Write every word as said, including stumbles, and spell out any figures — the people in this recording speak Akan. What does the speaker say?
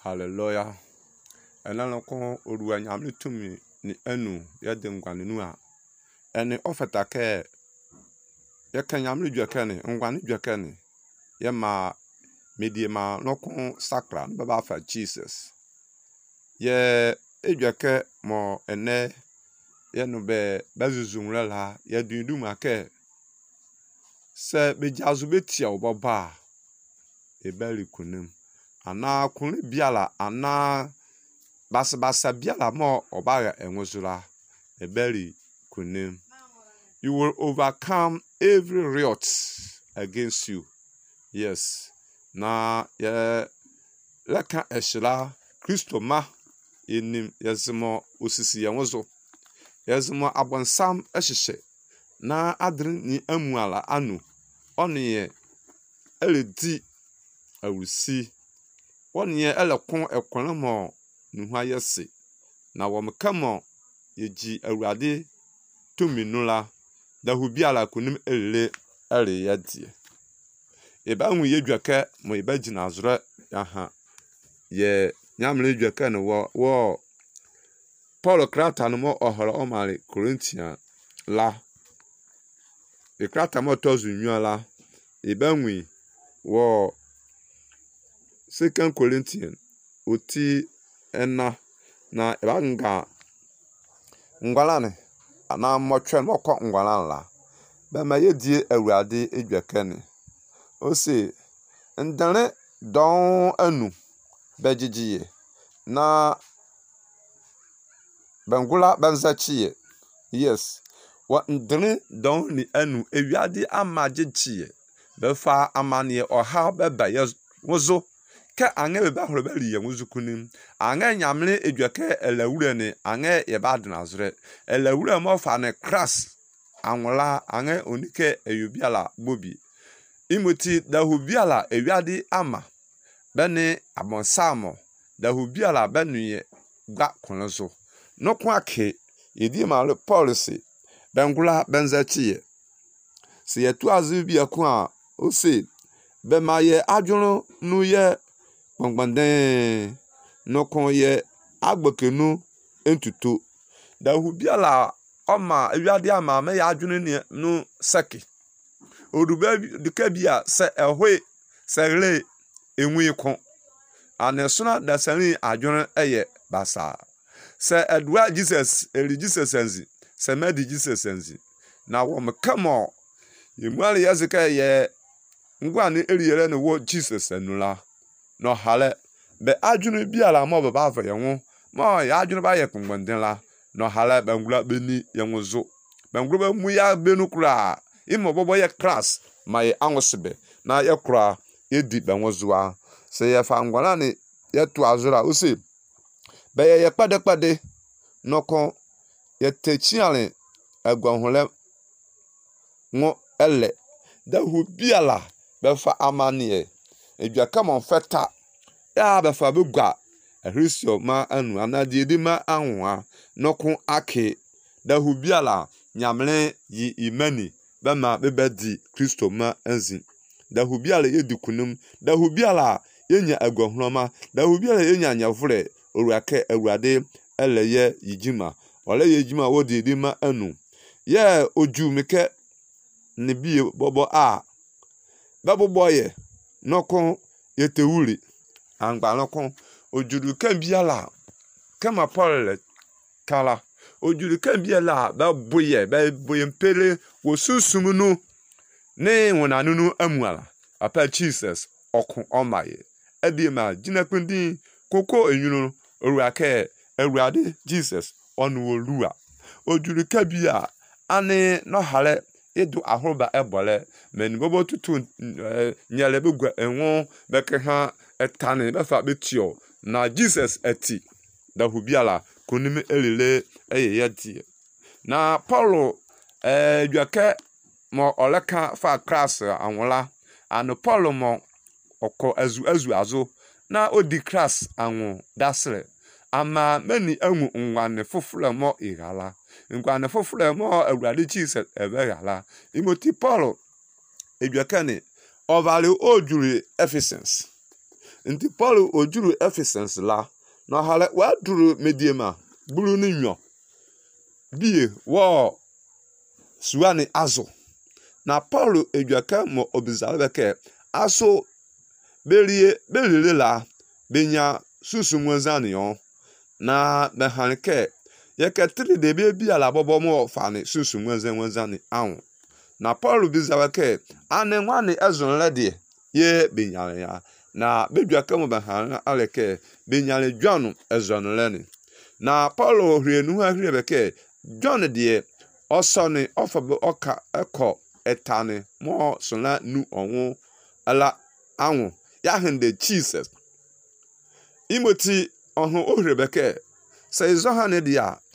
Hallelujah. Enano ko oruwa nyamle tumi ni enu ya de ngwane nu a ene ofeta ke ya kan nyamle dwaka ne ngwane dwaka ne ya ma medie ma nokon sakra baba fa Jesus ye edwaka mo ene ye no be bazuzumra la ya dundu make se be jazu betia obaba e bali kunum ana kunle biala ana basa basa biala mo obaga enwuzula e bali kunum. You will overcome every riot against you. Yes. Na ye leka eshila Kristo ma enim yazimo osisi yenwozo. Yazimo abonsam ehihye na adrin ni amuala anu. Onye eledi awusi. Onye elekon ekon mo nuha yesi. Na womkamo yeji awurade tuminula da hubiala kunim ele ele yadie. Eba hu yedwaka mo eba gina azura aha ye nyamle dwaka no wo wo Paul krata no mo ohoro o mari Corinthian la e krata mo tozu nwala eba hu wo Second Corinthian oti ena na eba nga ngwalane ana mo twen mo ko ngwalan la ba ma yedie awurade edwaka ne o se ndane don anu bejijiye na bangula banzachiye. Yes, wa ndane don ni anu ewiade amajechiye be fa amane oha beba ye wozo ka ange be ba horo bali ye wozukunim ange nyamle edwaka elawure ne ange ye ba denazre elawure mo fa ne crass anwala ange onike eyubiala bobi imoti dahubiala ewiade ama bene abonsamo dahubiala benuye gba konzo nokwa ke yedi ma policy bengula benzachiye se yetu azubi akun a o se be maye adwunu nu ye gbangbanden nokon ye agbekenu entutu dahubiala oma ewiade ama me ya adwunu ne nu seki oduba dika bia se ehwe se re enwi kon anesuna da sani adwunu eye basa se edwa Jesus eri Jesus enzi se medi Jesus enzi na wo mekamo yemwale yazika ye ngwane eriyere ne wo Jesus enula no hale be adwunu biala mo baba afa yenwo mo ya adwunu ba ye kongbanden la no hale bangula beni yenwozo bangula mu ya benu kura imo bobo ye class my anwosebe na ye kura edi benwozoa se ye fa ngwana ne ye to azura o se be ye pade pade noko ye techiale agwahole ngo ele da hubiala be fa amane edwaka mon feta ya be fa begwa ehrisio ma anu anade edi ma anwa noko ake da hubiala nyamle yi imani bema bebedi Kristo ma anzi da hubiala yedi kunum da hubiala yenya agwahuloma da hubiala yenya nyavure oruake awurade eleye yijima ole yejima wodi edi ma anu ye oju meke ne bie bobo a babo boye noko yetewuri angba noko ojuru kan biala kama Paul kala ojuru kan biala ba boye ba boye mpele wo susumunu ne wonanunu amuala apa Jesus okun omaye ebima jinakundin koko enyunu oruake awurade Jesus onu olua ojuru ka bia ane no hale edu ahoroba ebole meni bobo tutu nyale begwa enwo beke ha etane befa betio na Jesus eti da hubiala konime elele eye yadi na Paulo eh dwaka mo oleka fa class anwola anu Paulo mo oko azu azu azo na odi class anwo dasre ama mani anwu ngwane foforo mo igala ngwane foforo mo awurade Jesus ebegala imoti Paulo edwaka ne ovale ojuri Ephesians nti Paul ojuru Ephesus la na hale wa duru mediema buru ni nyo bie wo suani azo na Paul edwaka mo obizalebeke aso berie belile la benya susu mwezani yon na behanke yeketri de be bi ala bobo mo fani susu mwezen mwezani awon na Paul bizalebeke ane nwani ezon lede ye benyale ya na bedwaka mo behan aleke benyale dwanu ezon leni na Paul hrienu ha hriebeke John de osoni ofabe oka eko etane mo sona nu onwo ala anwo ya hende Jesus imoti ohun ohrebeke se izo ha ne dia